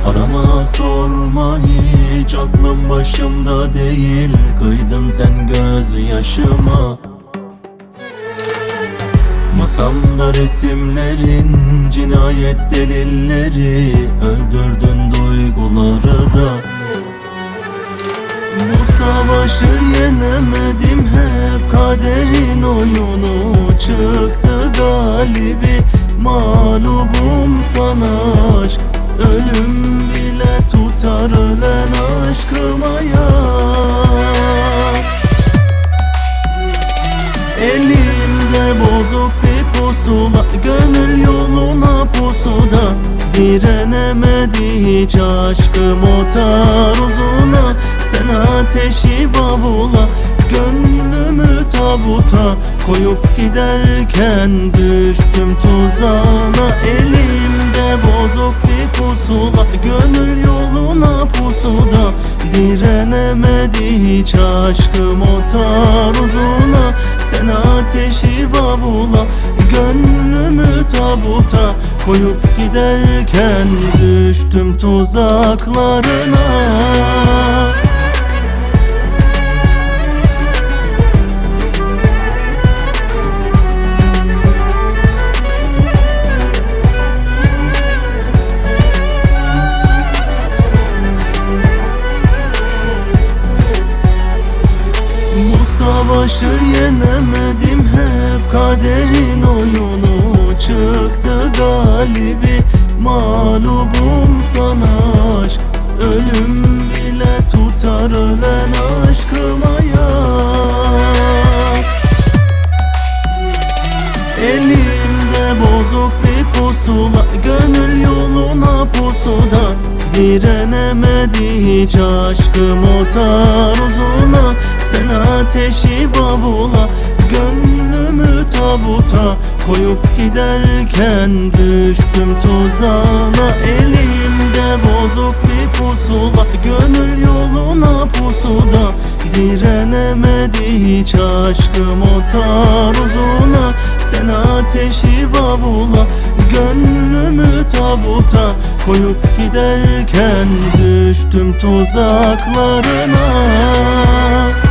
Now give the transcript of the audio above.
Arama sorma hiç, aklım başımda değil. Kıydın sen gözyaşıma. Masamda resimlerin cinayet delilleri, öldürdün duyguları da. Bu savaşı yenemedim, hep kaderin oyunu. Çıktı galibi, mağlubum sana aşk. Ölüm bile tutar ölen aşkıma yaz. Elimde bozuk bir pusula, gönül yoluna pusuda. Direnemedi hiç aşkım o taarruzuna. Sen ateşi bavula, gönlümü tabuta koyup giderken düştüm tuzağına. Elimde bozuk bir pusula, gönül yoluna pusuda. Direnemedi hiç aşkım o taarruzuna. Sen ateşi bavula, gönlümü tabuta koyup giderken düştüm tuzaklarına. Savaşı yenemedim, hep kaderin oyunu. Çıktı galibi, mağlubum sana aşk. Ölüm bile tutar ölen aşkıma yaz. Elimde bozuk bir pusula, gönül yoluna pusuda. Direnemedi hiç aşkım o taarruzuna. Sen ateşi bavula, gönlümü tabuta koyup giderken düştüm tuzağına. Elimde bozuk bir pusula, gönül yoluna pusuda. Direnemedi hiç aşkım o taarruzuna. Sen ateşi bavula, gönlümü tabuta koyup giderken düştüm tuzaklarına.